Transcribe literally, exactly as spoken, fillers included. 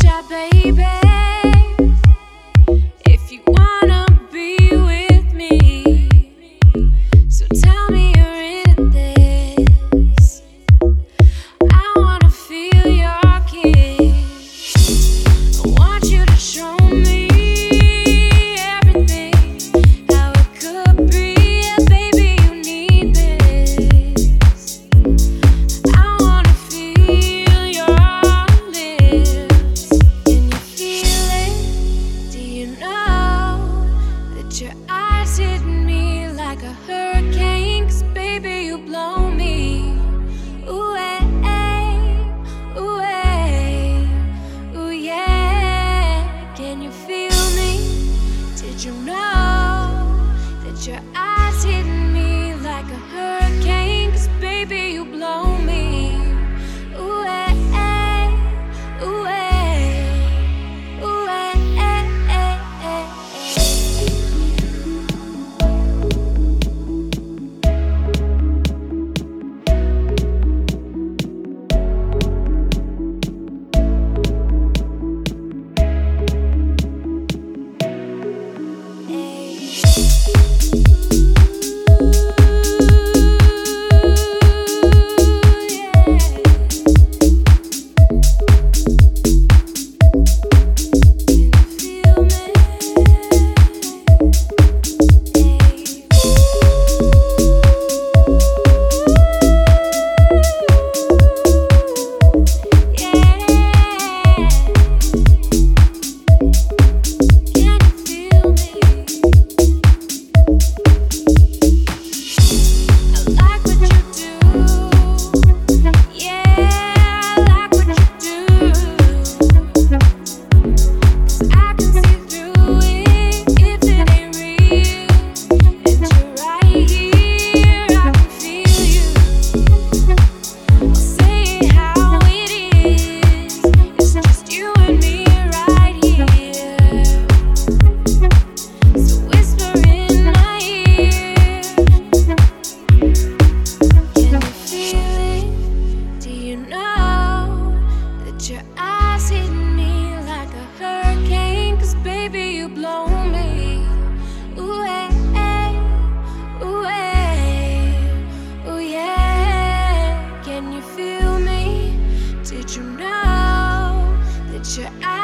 shot, baby. If you wanna be with me, so tell me you're in this. I wanna feel your kiss. I want you to show me everything, how it could be. Yeah, baby, you need this. I wanna feel your lips. Can you feel it? Do you know that your eyes hit me like a hurricane? 'Cause baby, you blow me away, away, ooh yeah. Can you feel me? Did you know that your eyes hit me like a hurricane? 'Cause baby, you blow me away, away, away. Your eyes hit me like a hurricane, 'cause baby, you blow me away, away, oh yeah. Can you feel me? Did you know that your eyes